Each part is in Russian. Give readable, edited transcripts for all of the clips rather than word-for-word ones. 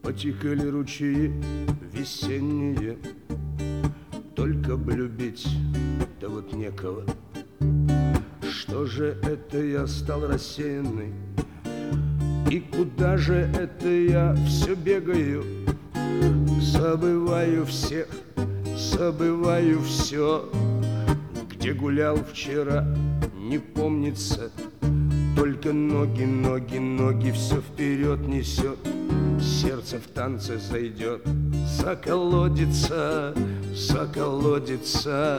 Потекли ручьи весенние, только бы любить, да вот некого. Что же это я стал рассеянный, и куда же это я все бегаю? Забываю всех, забываю все. Где гулял вчера, не помнится. Только ноги, ноги, ноги все вперед несет. Сердце в танце зайдет, заколодится, заколодится.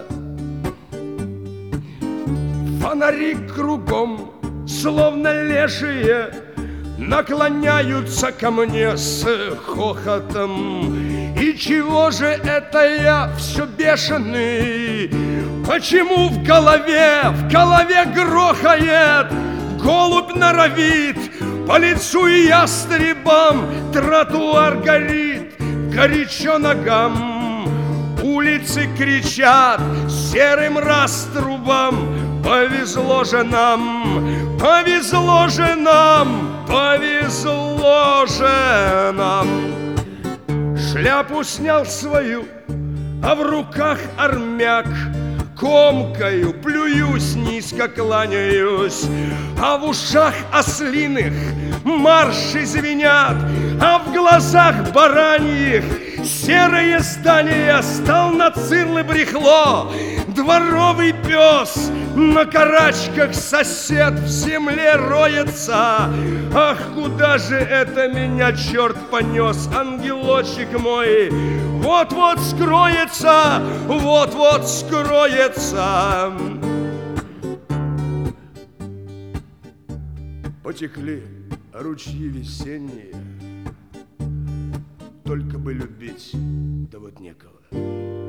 Фонари кругом, словно лешие, наклоняются ко мне с хохотом. И чего же это я все бешеный? Почему в голове грохает? Голубь норовит по лицу и ястребам. Тротуар горит, горячо ногам. Улицы кричат серым раструбом. Повезло же нам, повезло же нам, повезло же нам. Шляпу снял свою, а в руках армяк. Комкаю, плююсь, низко кланяюсь, а в ушах ослиных марши звенят, а в глазах бараньих серое здание. Стал на цирлы брехло дворовый пес, на карачках сосед в земле роется. Ах, куда же это меня черт понес, ангелочек мой? Вот-вот скроется, вот-вот скроется. Потекли ручьи весенние, только бы любить, да вот некого.